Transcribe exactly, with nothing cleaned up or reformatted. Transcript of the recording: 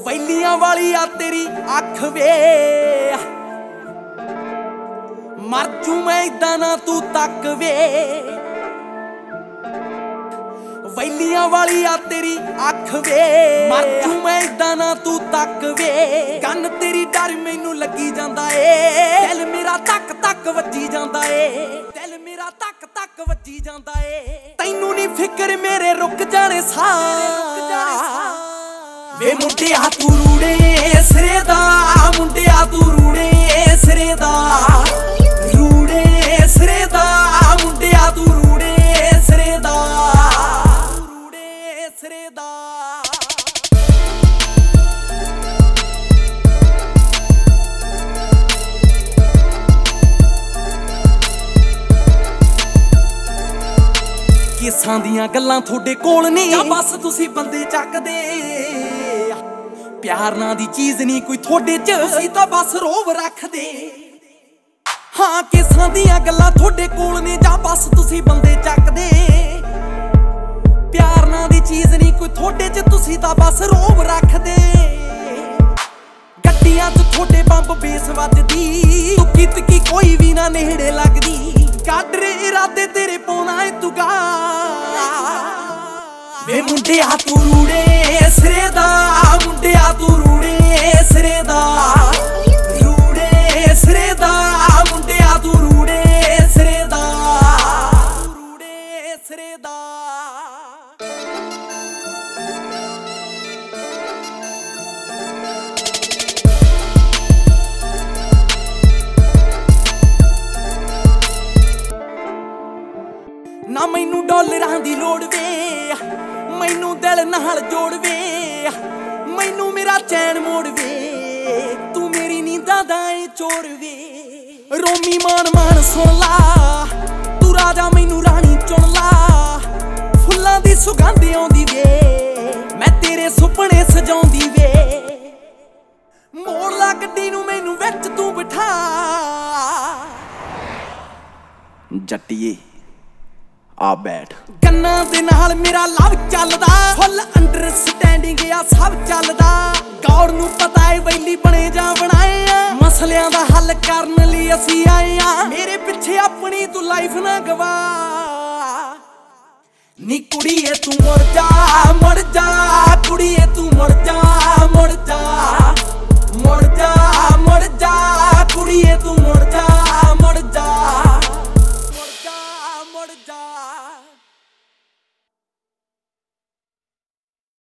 ਵੈਲੀਆਂ ਵਾਲੀ ਆ ਤੇਰੀ ਅੱਖ ਵੇ, ਮਰ ਜੂ ਮੈਂ ਇਦਾਂ ਨਾ ਤੂੰ ਤੱਕ ਵੇ। ਵੈਲੀਆਂ ਵਾਲੀ ਆ ਤੇਰੀ ਅੱਖ ਵੇ, ਮਰ ਜੂ ਮੈਂ ਇਦਾਂ ਨਾ ਤੂੰ ਤੱਕ ਵੇ। ਕੰਨ ਤੇਰੀ ਡਰ ਮੈਨੂੰ ਲੱਗੀ ਜਾਂਦਾ ਏ, ਦਿਲ ਮੇਰਾ ਧੱਕ ਧੱਕ ਵੱਜੀ ਜਾਂਦਾ ਏ, ਦਿਲ ਮੇਰਾ ਧੱਕ ਧੱਕ ਵੱਜੀ ਜਾਂਦਾ ਏ। ਤੈਨੂੰ ਨੀ ਫਿਕਰ ਮੇਰੇ ਰੁਕ ਜਾਣੇ ਸਾਹ ਵੇ ਮੁੰਡਿਆ ਤੂੰ ਰੂੜੇ ਸਿਰੇ ਦਾ, ਮੁੰਡਿਆ ਤੂੰ ਰੂੜੇ ਸਿਰੇ ਦਾ, ਰੂੜੇ ਸਿਰੇ ਦਾ, ਮੁੰਡਿਆ ਤੂੰ ਰੂੜੇ ਸਿਰੇ ਦਾ, ਰੂੜੇ ਸਿਰੇ ਦਾ। ਕਿਸਾਂ ਦੀਆਂ ਗੱਲਾਂ ਤੁਹਾਡੇ ਕੋਲ ਨਹੀਂ, ਜਾਂ ਬਸ ਤੁਸੀਂ ਬੰਦੇ ਚੱਕਦੇ। ਪਿਆਰ ਨਾਂ ਦੀ ਚੀਜ਼ ਨਹੀਂ ਕੋਈ ਤੁਹਾਡੇ ਚ, ਤੁਸੀਂ ਤਾਂ ਬਸ ਰੋਬ ਰੱਖਦੇ। ਹਾਂ ਕਿਸਾਂ ਦੀਆਂ ਗੱਲਾਂ ਤੁਹਾਡੇ ਕੋਲ ਨੇ, ਜਾਂ ਬਸ ਤੁਸੀਂ ਬੰਦੇ ਚੱਕਦੇ। ਪਿਆਰ ਨਾਂ ਦੀ ਚੀਜ਼ ਨਹੀਂ ਕੋਈ ਤੁਹਾਡੇ ਚ, ਤੁਸੀਂ ਤਾਂ ਬਸ ਰੋਬ ਰੱਖਦੇ। ਗੱਡੀਆਂ ਚ ਤੁਹਾਡੇ ਬੰਬ ਬੇਸ ਵੱਜਦੀ, ਤੁੱਕੀ ਤਿੱਕੀ ਕੋਈ ਵੀ ਨਾ ਨੇੜੇ ਲੱਗਦੀ। ਕਾਡਰੇ ਇਰਾਦੇ ਤੇਰੇ ਪਾਉਣਾ ਏ ਤੁਗਾ ਵੇ ਮੁੰਡਿਆ ਤੂੰ ਰੂੜੇ ਸਿਰੇ ਦਾ, ਮੁੰਡਿਆ ਤੂੰ ਰੂੜੇ ਸਿਰੇ ਦਾ, ਰੂੜੇ ਸਿਰੇ ਦਾ, ਮੁੰਡਿਆ ਤੂੰ ਰੂੜੇ ਸਿਰੇ ਦਾ, ਰੂੜੇ ਸਿਰੇ ਦਾ। ਨਾ ਮੈਨੂੰ ਡਾਲਰਾਂ ਦੀ ਲੋੜ ਵੇ, ਮੈਨੂੰ ਦਿਲ ਨਾਲ ਜੋੜ ਵੇ, ਮੈਨੂੰ ਮੇਰਾ ਚੈਨ ਮੋੜ ਵੇ, ਤੂੰ ਮੇਰੀ ਨੀਂਦਾਂ ਦਾ ਏ ਚੋਰ ਵੇ। ਰੋਮੀ ਮਾਨ ਮਾਨ ਸੁਣ ਲਾ, ਤੂੰ ਰਾਜਾ ਮੈਨੂੰ ਰਾਣੀ ਚੁਣ ਲਾ। ਫੁੱਲਾਂ ਦੀ ਸੁਗੰਧ ਆਉਂਦੀ ਵੇ, ਮੈਂ ਤੇਰੇ ਸੁਪਨੇ ਸਜਾਉਂਦੀ ਵੇ। ਮੋੜ ਲਾ ਗੱਡੀ ਨੂੰ ਮੈਨੂੰ ਵਿੱਚ ਤੂੰ ਬਿਠਾ, ਜੱਟੀਏ ਆ ਬੈਠ। ਕੰਨਾਂ ਦੇ ਨਾਲ ਮੇਰਾ ਲਵ ਚੱਲਦਾ, ਫੁੱਲ ਅੰਡਰਸਟੈਂਡਿੰਗ ਆ ਸਭ ਚੱਲਦਾ। ਗੌਰ ਨੂੰ ਪਤਾ ਏ ਵੈਲੀ ਬਣੇ ਜਾਂ ਬਣਾਏ ਆ, ਮਸਲਿਆਂ ਦਾ ਹੱਲ ਕਰਨ ਲਈ ਅਸੀਂ ਆਏ ਆ। ਮੇਰੇ ਪਿੱਛੇ ਆਪਣੀ ਤੂੰ ਲਾਈਫ ਨਾ ਗਵਾ, ਨੀ ਕੁੜੀਏ ਤੂੰ ਮੁੜ ਜਾ ਮੁੜ ਜਾ।